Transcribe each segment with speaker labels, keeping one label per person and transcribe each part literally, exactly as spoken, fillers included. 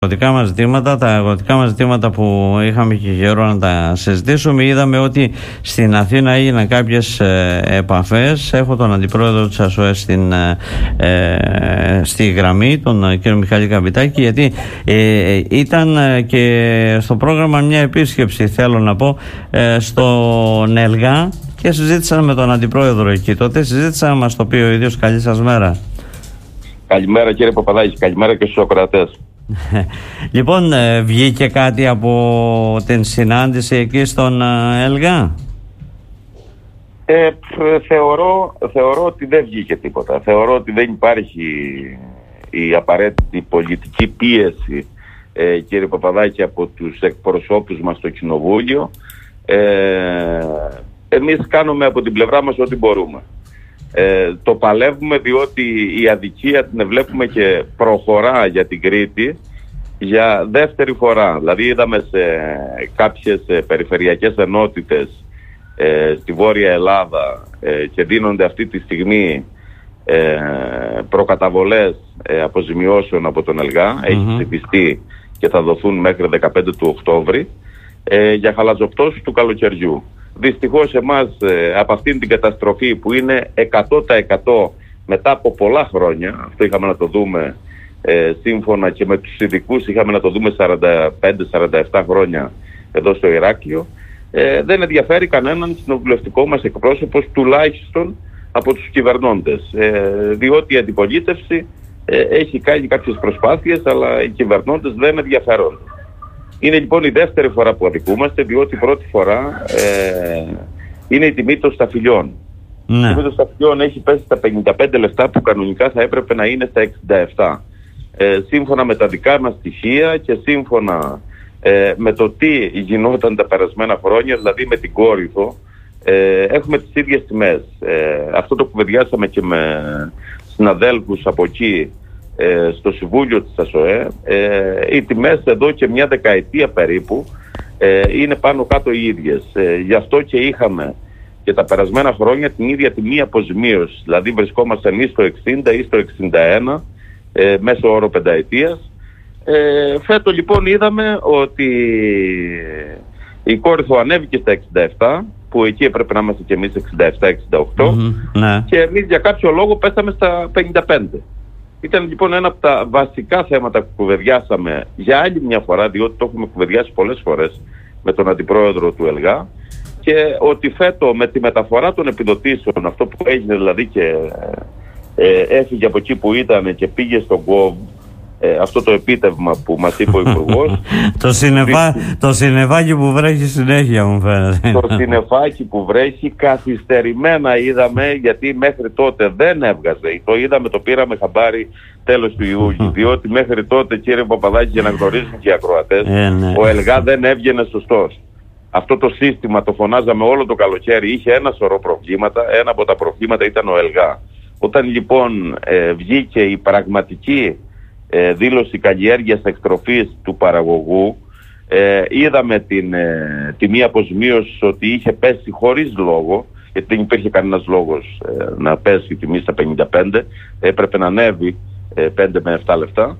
Speaker 1: αγροτικά μας ζητήματα, τα αγροτικά μας ζητήματα που είχαμε και καιρό να τα συζητήσουμε, είδαμε ότι στην Αθήνα έγιναν κάποιες ε, επαφές. Έχω τον αντιπρόεδρο της ΑΣΟΕ στην, ε, στη γραμμή, τον ε, κύριο Μιχάλη Καπιτάκη, γιατί ε, ήταν ε, και στο πρόγραμμα μια επίσκεψη, θέλω να πω, ε, στον ΕΛΓΑ, και συζήτησαν με τον αντιπρόεδρο εκεί. Τότε συζήτησαν να μας το πει ο ίδιος. Καλή σας μέρα.
Speaker 2: Καλημέρα κύριε Παπαδάκη, καλημέρα και στους ακροατές.
Speaker 1: Λοιπόν, βγήκε κάτι από την συνάντηση εκεί στον ΕΛΓΑ?
Speaker 2: Ε, θεωρώ, θεωρώ ότι δεν βγήκε τίποτα. Θεωρώ ότι δεν υπάρχει η απαραίτητη πολιτική πίεση, ε, κύριε Παπαδάκη, από τους εκπροσώπους μας στο Κοινοβούλιο. Ε, εμείς κάνουμε από την πλευρά μας ό,τι μπορούμε. Ε, το παλεύουμε διότι η αδικία την βλέπουμε και προχωρά για την Κρήτη για δεύτερη φορά. Δηλαδή είδαμε σε κάποιες ε, περιφερειακές ενότητες ε, στη Βόρεια Ελλάδα ε, και δίνονται αυτή τη στιγμή ε, προκαταβολές ε, αποζημιώσεων από τον ΕΛΓΑ. Mm-hmm. Έχει ψηφιστεί και θα δοθούν μέχρι δεκαπέντε του Οκτώβρη ε, για χαλαζοπτώσεις του καλοκαιριού. Δυστυχώς εμάς ε, από αυτήν την καταστροφή που είναι εκατό τοις εκατό μετά από πολλά χρόνια, αυτό είχαμε να το δούμε ε, σύμφωνα και με τους ειδικούς, είχαμε να το δούμε σαράντα πέντε σαράντα επτά χρόνια εδώ στο Ηράκλειο, ε, δεν ενδιαφέρει κανέναν κοινοβουλευτικό μας εκπρόσωπος, τουλάχιστον από τους κυβερνώντες, ε, διότι η αντιπολίτευση ε, έχει κάνει κάποιες προσπάθειες, αλλά οι κυβερνώντες δεν ενδιαφέρονται. Είναι λοιπόν η δεύτερη φορά που αδικούμαστε, διότι η πρώτη φορά ε, είναι η τιμή των σταφυλιών. Ναι. Η τιμή των σταφυλιών έχει πέσει στα πενήντα πέντε λεπτά που κανονικά θα έπρεπε να είναι στα εξήντα επτά. Ε, σύμφωνα με τα δικά μας στοιχεία και σύμφωνα ε, με το τι γινόταν τα περασμένα χρόνια, δηλαδή με την Κόρυθο, ε, έχουμε τις ίδιες τιμές. Ε, αυτό το κουβεντιάσαμε και με συναδέλφους από εκεί, στο Συμβούλιο της ΑΣΟΕ. Ε, οι τιμές εδώ και μια δεκαετία περίπου ε, είναι πάνω κάτω οι ίδιες. Ε, γι' αυτό και είχαμε και τα περασμένα χρόνια την ίδια τιμή αποζημίωση. Δηλαδή βρισκόμασταν ή στο εξήντα ή στο εξήντα ένα ε, μέσω όρο πενταετίας. Ε, φέτο λοιπόν είδαμε ότι η Κόρυθο ανέβηκε στα εξήντα επτά, που εκεί έπρεπε να είμαστε και εμείς εξήντα επτά εξήντα οκτώ, mm-hmm, ναι. Και εμείς για κάποιο λόγο πέσαμε στα πενήντα πέντε. Ήταν λοιπόν ένα από τα βασικά θέματα που κουβεντιάσαμε για άλλη μια φορά, διότι το έχουμε κουβεντιάσει πολλές φορές με τον αντιπρόεδρο του ΕΛΓΑ, και ότι φέτο με τη μεταφορά των επιδοτήσεων, αυτό που έγινε δηλαδή και ε, έφυγε από εκεί που ήταν και πήγε στον ΚΟΒ, ε, αυτό το επίτευγμα που μας είπε ο Υπουργός.
Speaker 1: το, συνεφά, το συννεφάκι που βρέχει συνέχεια, μου φαίνεται.
Speaker 2: Το συννεφάκι που βρέχει καθυστερημένα είδαμε, γιατί μέχρι τότε δεν έβγαζε. Το είδαμε, το πήραμε χαμπάρι τέλος του Ιούλιου. Διότι μέχρι τότε, κύριε Παπαδάκη, για να γνωρίζουν και οι ακροατές, ε, ναι. ο ΕΛΓΑ δεν έβγαινε σωστός. Αυτό το σύστημα το φωνάζαμε όλο το καλοκαίρι, είχε ένα σωρό προβλήματα. Ένα από τα προβλήματα ήταν ο ΕΛΓΑ. Όταν λοιπόν ε, βγήκε η πραγματική Ε, δήλωση καλλιέργειας εκτροφής του παραγωγού, ε, είδαμε την ε, τιμή αποζημίωσης ότι είχε πέσει χωρίς λόγο, γιατί δεν υπήρχε κανένας λόγος ε, να πέσει η τιμή στα πενήντα πέντε, έπρεπε να ανέβει ε, πέντε με επτά λεπτά.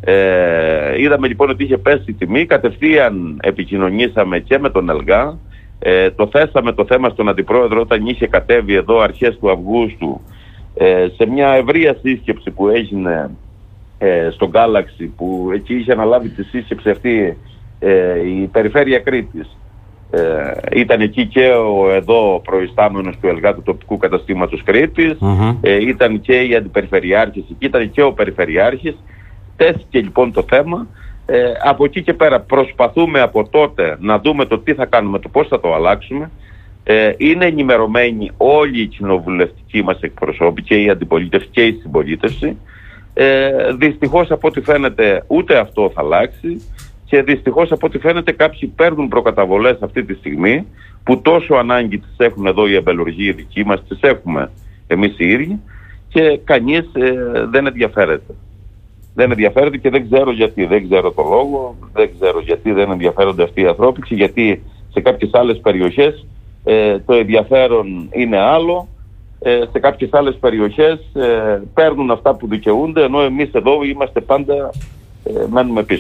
Speaker 2: Ε, είδαμε λοιπόν ότι είχε πέσει η τιμή, κατευθείαν επικοινωνήσαμε και με τον ΕΛΓΑ, ε, το θέσαμε το θέμα στον αντιπρόεδρο όταν είχε κατέβει εδώ αρχές του Αυγούστου, ε, σε μια ευρεία σύσκεψη που έγινε στον Galaxy, που εκεί είχε αναλάβει τη σύσκεψη αυτή ε, η Περιφέρεια Κρήτης. Ε, ήταν εκεί και ο εδώ προϊστάμενος του ΕΛΓΑ του τοπικού καταστήματος Κρήτης, mm-hmm. ε, ήταν και οι αντιπεριφερειάρχες εκεί, ήταν και ο Περιφερειάρχης. Τέθηκε λοιπόν το θέμα. Ε, από εκεί και πέρα προσπαθούμε από τότε να δούμε το τι θα κάνουμε, το πώς θα το αλλάξουμε. Ε, είναι ενημερωμένοι όλοι οι κοινοβουλευτικοί μας εκπροσώποι, και η αντιπολίτευση και η συμπολίτευση. Ε, δυστυχώς από ό,τι φαίνεται ούτε αυτό θα αλλάξει, και δυστυχώς από ό,τι φαίνεται κάποιοι παίρνουν προκαταβολές αυτή τη στιγμή, που τόσο ανάγκη τις έχουν εδώ οι εμπελουργοί οι δικοί μας, τις έχουμε εμείς οι ίδιοι, και κανείς ε, δεν ενδιαφέρεται. Δεν ενδιαφέρεται και δεν ξέρω γιατί, δεν ξέρω το λόγο, δεν ξέρω γιατί δεν ενδιαφέρονται αυτοί οι ανθρώποι, και γιατί σε κάποιες άλλες περιοχές ε, το ενδιαφέρον είναι άλλο. Ε, σε κάποιες άλλες περιοχές ε, παίρνουν αυτά που δικαιούνται, ενώ εμείς εδώ είμαστε πάντα, ε, μένουμε πίσω.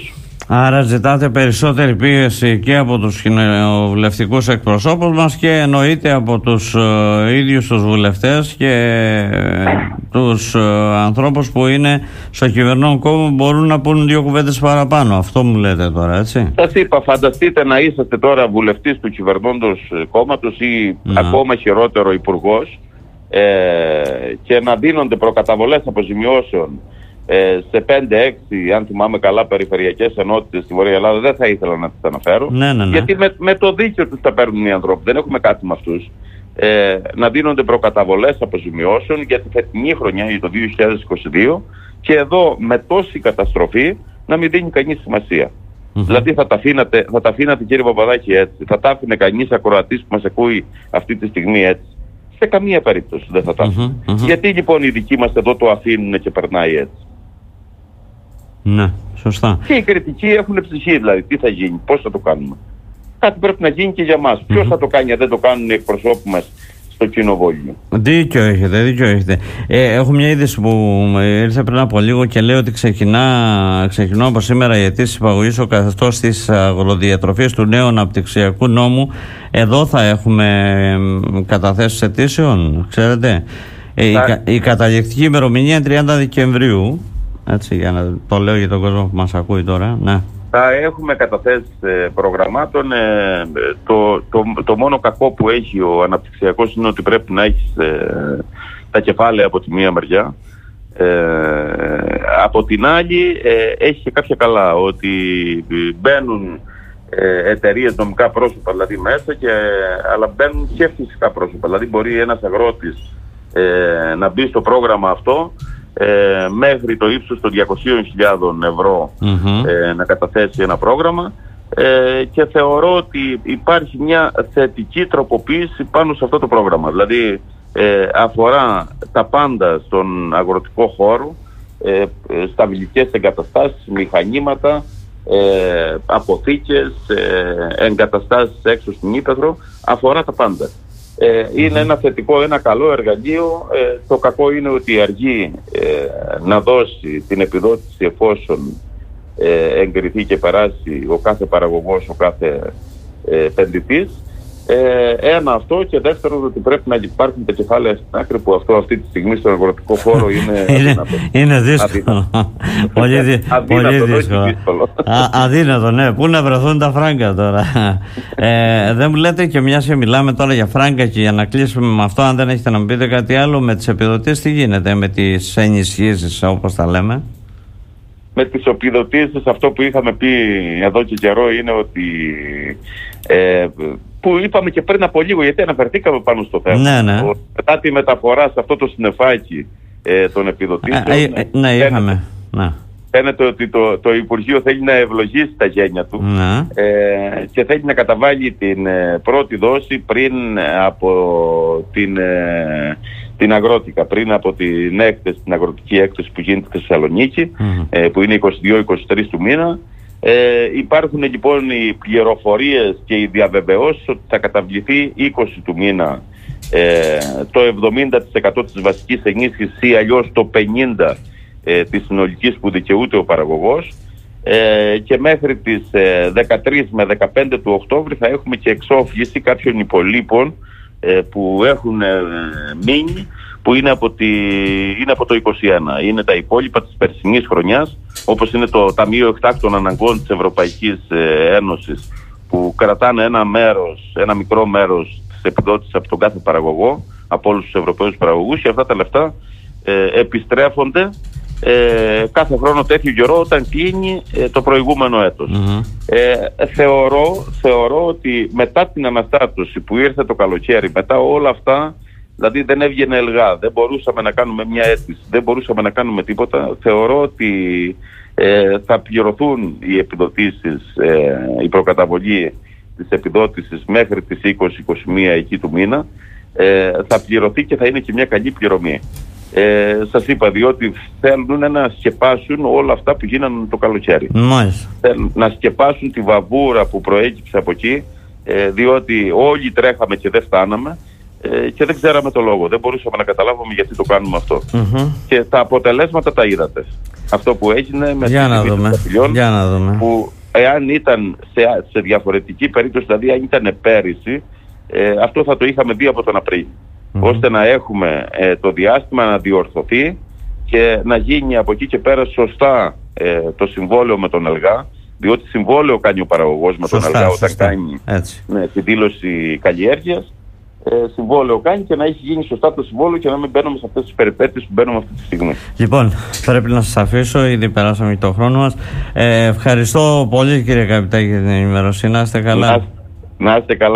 Speaker 1: Άρα ζητάτε περισσότερη πίεση και από τους κοινοβουλευτικούς εκπροσώπους μας και εννοείται από τους ε, ίδιους τους βουλευτές και ε, τους ε, ανθρώπους που είναι στο κυβερνών κόμμα, μπορούν να πούν δύο κουβέντες παραπάνω. Αυτό μου λέτε τώρα, έτσι.
Speaker 2: Σας είπα, φανταστείτε να είσαστε τώρα βουλευτής του κυβερνώντος κόμματος ή να. ακόμα χειρότερο υπουργός ε, και να δίνονται προκαταβολές αποζημιώσεων Ε, σε πέντε έξι, αν θυμάμαι καλά, περιφερειακές ενότητες στη Βορεια Ελλάδα. Δεν θα ήθελα να τις αναφέρω,
Speaker 1: ναι, ναι, ναι.
Speaker 2: γιατί με, με το δίκαιο τους τα παίρνουν οι ανθρώποι, δεν έχουμε κάτι με αυτούς. ε, Να δίνονται προκαταβολές αποζημιώσεων για τη φετινή χρονιά, για το δύο χιλιάδες είκοσι δύο, και εδώ με τόση καταστροφή να μην δίνει κανείς σημασία. Mm-hmm. Δηλαδή θα τα, αφήνατε, θα τα αφήνατε, κύριε Παπαδάκη, έτσι? Θα τα άφηνε κανείς ακροατής που μας ακούει αυτή τη στιγμή έτσι? Σε καμία περίπτωση δεν θα τα άφηνε. Mm-hmm. Γιατί λοιπόν οι δικοί μας εδώ το αφήνουν και περνάει έτσι?
Speaker 1: Ναι, σωστά.
Speaker 2: Και οι κριτικοί έχουν ψυχή, δηλαδή τι θα γίνει, πώς θα το κάνουμε. Κάτι πρέπει να γίνει και για μας. Mm-hmm. Ποιος θα το κάνει αν δεν το κάνουν οι εκπροσώποι μας στο κοινοβούλιο?
Speaker 1: Δίκιο έχετε, δίκιο έχετε. Ε, έχω μια είδηση που ήρθε πριν από λίγο και λέει ότι ξεκινά, ξεκινώ από σήμερα η αιτήση υπαγωγής ο καθεστώς της αγροδιατροφής του νέου αναπτυξιακού νόμου. Εδώ θα έχουμε καταθέσεις αιτήσεων, ξέρετε. Ε, η, κα, η καταληκτική ημερομηνία τριάντα Δεκεμβρίου. Έτσι, για να το λέω για τον κόσμο που μας ακούει τώρα. Ναι.
Speaker 2: Θα έχουμε καταθέσεις ε, προγραμμάτων. Ε, το, το, το μόνο κακό που έχει ο αναπτυξιακός είναι ότι πρέπει να έχεις ε, τα κεφάλαια από τη μία μεριά. Ε, από την άλλη ε, έχει και κάποια καλά, ότι μπαίνουν ε, εταιρείες, νομικά πρόσωπα δηλαδή μέσα, και, αλλά μπαίνουν και φυσικά πρόσωπα. Δηλαδή μπορεί ένας αγρότης ε, να μπει στο πρόγραμμα αυτό Ε, μέχρι το ύψος των διακόσιες χιλιάδες ευρώ mm-hmm. ε, να καταθέσει ένα πρόγραμμα, ε, και θεωρώ ότι υπάρχει μια θετική τροποποίηση πάνω σε αυτό το πρόγραμμα. Δηλαδή ε, αφορά τα πάντα στον αγροτικό χώρο, ε, στabiliικές εγκαταστάσεις, μηχανήματα, ε, αποθήκες, ε, εγκαταστάσεις έξω στην ύπαιθρο, αφορά τα πάντα. Ε, είναι ένα θετικό, ένα καλό εργαλείο. Ε, το κακό είναι ότι αργεί ε, να δώσει την επιδότηση εφόσον ε, εγκριθεί και περάσει ο κάθε παραγωγός, ο κάθε ε, επενδυτής. Ε, ένα αυτό, και δεύτερον ότι πρέπει να υπάρχουν τα κεφάλαια στην άκρη, που αυτό αυτή τη στιγμή στον αγροτικό χώρο είναι αδύνατο.
Speaker 1: Είναι δύσκολο. Πολύ δύσκολο. Αδύνατο, ναι. Πού να βρεθούν τα φράγκα τώρα? ε, δεν μου λέτε, και μιας και μιλάμε τώρα για φράγκα, και για να κλείσουμε με αυτό, αν δεν έχετε να μου πείτε κάτι άλλο, με τις επιδοτήσεις τι γίνεται, με τις ενισχύσεις όπως τα λέμε?
Speaker 2: Με τις επιδοτήσεις αυτό που είχαμε πει εδώ και καιρό είναι ότι ε, που είπαμε και πριν από λίγο, γιατί αναφερθήκαμε πάνω στο θέμα.
Speaker 1: Ναι, ναι.
Speaker 2: Μετά τη μεταφορά σε αυτό το συννεφάκι ε, των επιδοτήσεων.
Speaker 1: Ε, ε, ναι, φαίνεται, είχαμε. Ναι.
Speaker 2: Φαίνεται ότι το, το Υπουργείο θέλει να ευλογήσει τα γένια του, ναι. ε, και θέλει να καταβάλει την ε, πρώτη δόση πριν από την, ε, την αγρότικα, πριν από την έκθεση, την αγροτική έκθεση που γίνεται στη Θεσσαλονίκη, mm-hmm. ε, που είναι είκοσι δύο είκοσι τρία του μήνα. Ε, υπάρχουν λοιπόν οι πληροφορίες και οι διαβεβαιώσεις ότι θα καταβληθεί είκοσι του μήνα ε, το εβδομήντα τοις εκατό της βασικής ενίσχυσης, ή αλλιώς το πενήντα τοις εκατό ε, της συνολικής που δικαιούται ο παραγωγός, ε, και μέχρι τις ε, δεκατρείς με δεκαπέντε του Οκτώβρη θα έχουμε και εξόφληση κάποιων υπολείπων ε, που έχουν ε, μείνει, που είναι από, τη, είναι από το είκοσι ένα. Είναι τα υπόλοιπα της περσινής χρονιάς, όπως είναι το Ταμείο Εκτάκτων Αναγκών της Ευρωπαϊκής ε, Ένωσης, που κρατάνε ένα μέρος, ένα μικρό μέρος της επιδότησης από τον κάθε παραγωγό, από όλους τους Ευρωπαίους παραγωγούς, και αυτά τα λεφτά ε, επιστρέφονται ε, κάθε χρόνο τέτοιο καιρό όταν κλείνει ε, το προηγούμενο έτος. Mm-hmm. Ε, θεωρώ, θεωρώ ότι μετά την αναστάτωση που ήρθε το καλοκαίρι, μετά όλα αυτά, δηλαδή δεν έβγαινε ελγά, δεν μπορούσαμε να κάνουμε μια αίτηση, δεν μπορούσαμε να κάνουμε τίποτα. Θεωρώ ότι ε, θα πληρωθούν οι επιδοτήσεις, ε, η προκαταβολή της επιδότησης μέχρι τις είκοσι με είκοσι μία εκεί του μήνα, ε, θα πληρωθεί και θα είναι και μια καλή πληρωμή. Ε, σας είπα, διότι θέλουν να σκεπάσουν όλα αυτά που γίνανε το καλοκαίρι.
Speaker 1: Μάλιστα.
Speaker 2: Θέλουν να σκεπάσουν τη βαβούρα που προέκυψε από εκεί, ε, διότι όλοι τρέχαμε και δεν φτάναμε. Ε, και δεν ξέραμε το λόγο. Δεν μπορούσαμε να καταλάβουμε γιατί το κάνουμε αυτό. Mm-hmm. Και τα αποτελέσματα τα είδατε. Αυτό που έγινε με
Speaker 1: Για να δούμε. Για να δούμε.
Speaker 2: Που εάν ήταν σε, σε διαφορετική περίπτωση, δηλαδή αν ήταν πέρυσι, ε, αυτό θα το είχαμε δει από τον Απρίλιο. Mm-hmm. Ώστε να έχουμε ε, το διάστημα να διορθωθεί και να γίνει από εκεί και πέρα σωστά ε, το συμβόλαιο με τον ΕΛΓΑ, διότι συμβόλαιο κάνει ο παραγωγός με σωστά, τον ΕΛΓΑ όταν σωστά. κάνει ναι, τη δήλωση καλλιέργειας. Ε, συμβόλαιο κάνει και να έχει γίνει σωστά το συμβόλαιο και να μην μπαίνουμε σε αυτές τις περιπέτειες που μπαίνουμε αυτή τη στιγμή.
Speaker 1: Λοιπόν, πρέπει να σας αφήσω, ήδη περάσαμε και το χρόνο μας. Ε, ευχαριστώ πολύ, κύριε Καπιτάκη, για την ενημέρωση. Να είστε καλά.
Speaker 2: Να, να είστε καλά.